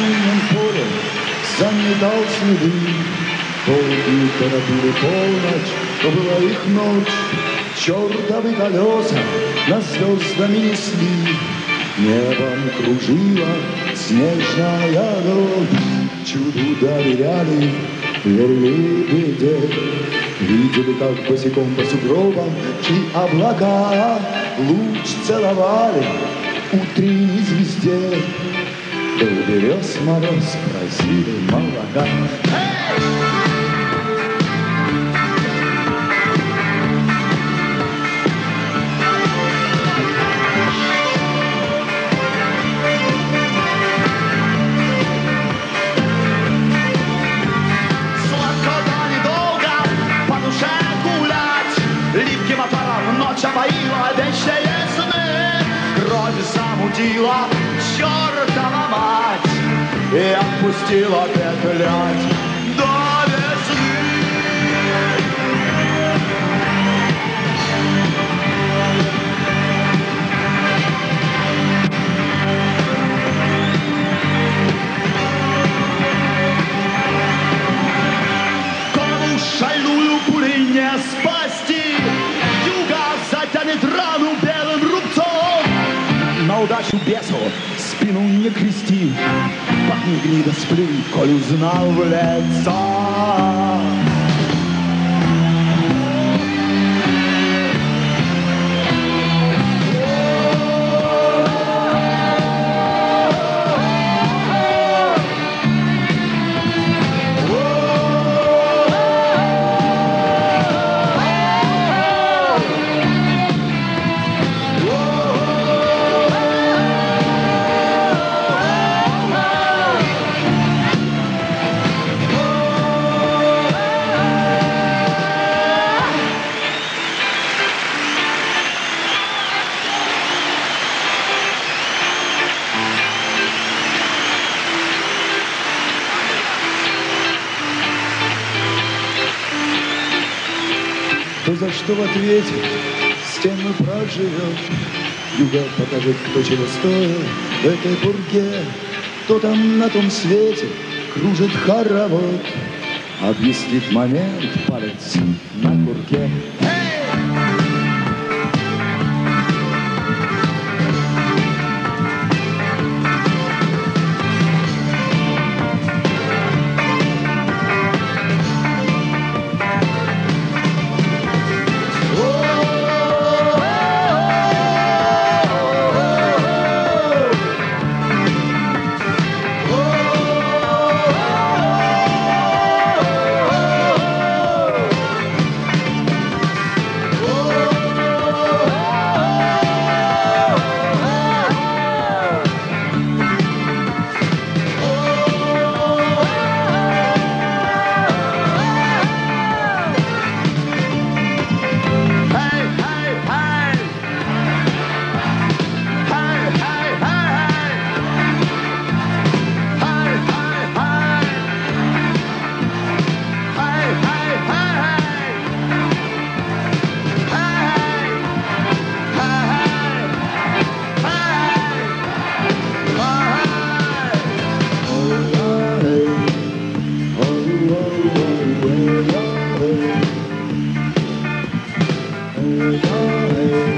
пустынном поле заметал следы. Волки торопили полночь, то была их ночь. Чертовы колеса над звездами несли. Небом кружила снежная дробь. Чуду доверяли, верили беде. Видели, как босиком по сугробам шли облака. Луч целовали утренней звезде. Был берез мороз, просили молока. Ночь опоила вечные сны, кровь замутила чертова мать и отпустила петлять до весны. Кому шальную пулей не спасти, затянет рану белым рубцом. На удачу бесу спину не крести, пахни гнида сплюнь, коль узнал в лицо. Кто за что в ответе, с тем и проживет. Юга покажет, кто чего стоит в этой пурге. Кто там на том свете кружит хоровод, объяснит момент палец на курке. Hey.